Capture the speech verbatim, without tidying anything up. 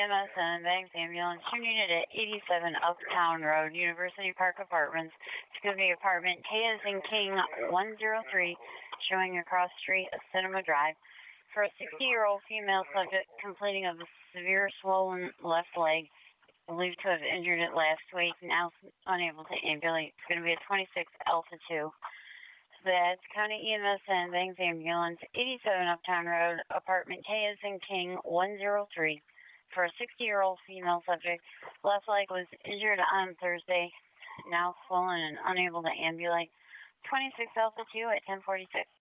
M S and Banks Ambulance, two unit at eighty-seven Uptown Road, University Park Apartments. Excuse me, apartment K as in King one zero three, showing across street of Cinema Drive. For a sixty-year-old female subject complaining of a severe swollen left leg, believed to have injured it last week, now unable to ambulate. It's going to be a twenty-six Alpha two. That's County E M S and Banks Ambulance, eighty-seven Uptown Road, apartment K as in King one zero three. For a sixty-year-old female subject, left leg was injured on Thursday, now swollen and unable to ambulate. twenty-six Alpha two at ten forty-six.